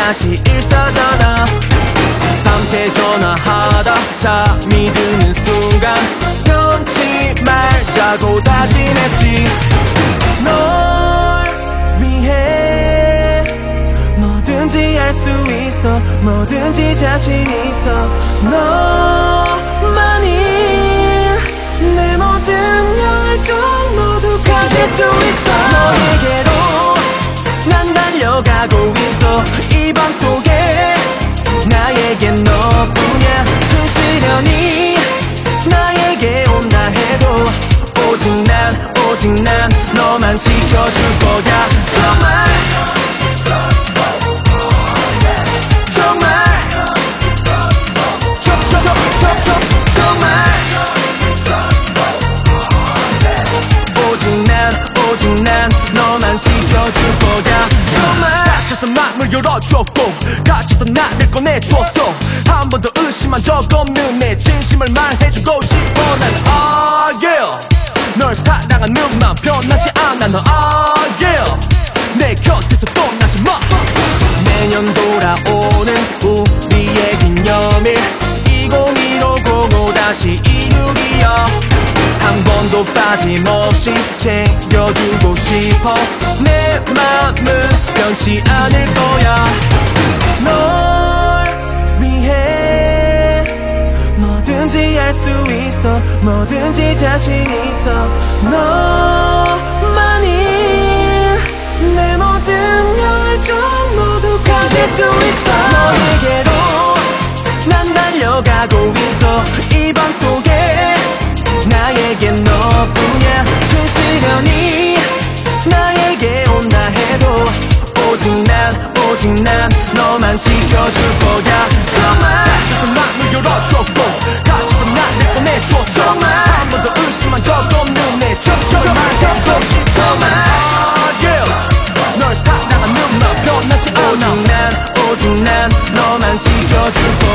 다시 일사잖아. 밤새 전화하다 잠이 드는 순간 끊지 말자고 다짐했지. 널 위해 뭐든지 할 수 있어, 뭐든지 자신 있어. 너만이 내 모든 열정 모두 가질 수 있어. 너에게로 난 달려가고 있어. 이 밤 속에 나에겐 너뿐이야. 순시련이 나에게 온다 해도 오직 난 너만 지켜줄 거야. 정말 오직 난 너만 지켜줄 거야. 정말 갇혔던 마음을 열어줬고 갇혔던 나를 꺼내줬어. 한 번도 의심한 적 없는 내 진심을 말해주고 싶어. 난 yeah 널 사랑하는 맘 변하지 않아. 너 yeah 내 곁에서 떠나지 마. 매년 돌아오는 우리의 기념일 201505 다시 16이여. 한 번도 빠짐없이 챙겨주고 싶어. 내 맘은 변치 않을 거야. 널 위해 뭐든지 할 수 있어, 뭐든지 자신 있어. 너만이 내 모든 열정 모두 가질 수 있어. 너에게로 난 달려가고 있어. 이 밤 속에 나에겐 너뿐이야. 순시련이 나에게 온다 해도 오직 난 너만 지켜줄 거야. 정말 갇혔던 마음을 열어줬고 갇혔던 나를 꺼내줬어. 정말 한 번도 의심한 적 없는 내 진심을 말해줘. 정말 yeah 널 사랑하는 맘 변하지 않아. 오직 난 너만 지켜줄 거야.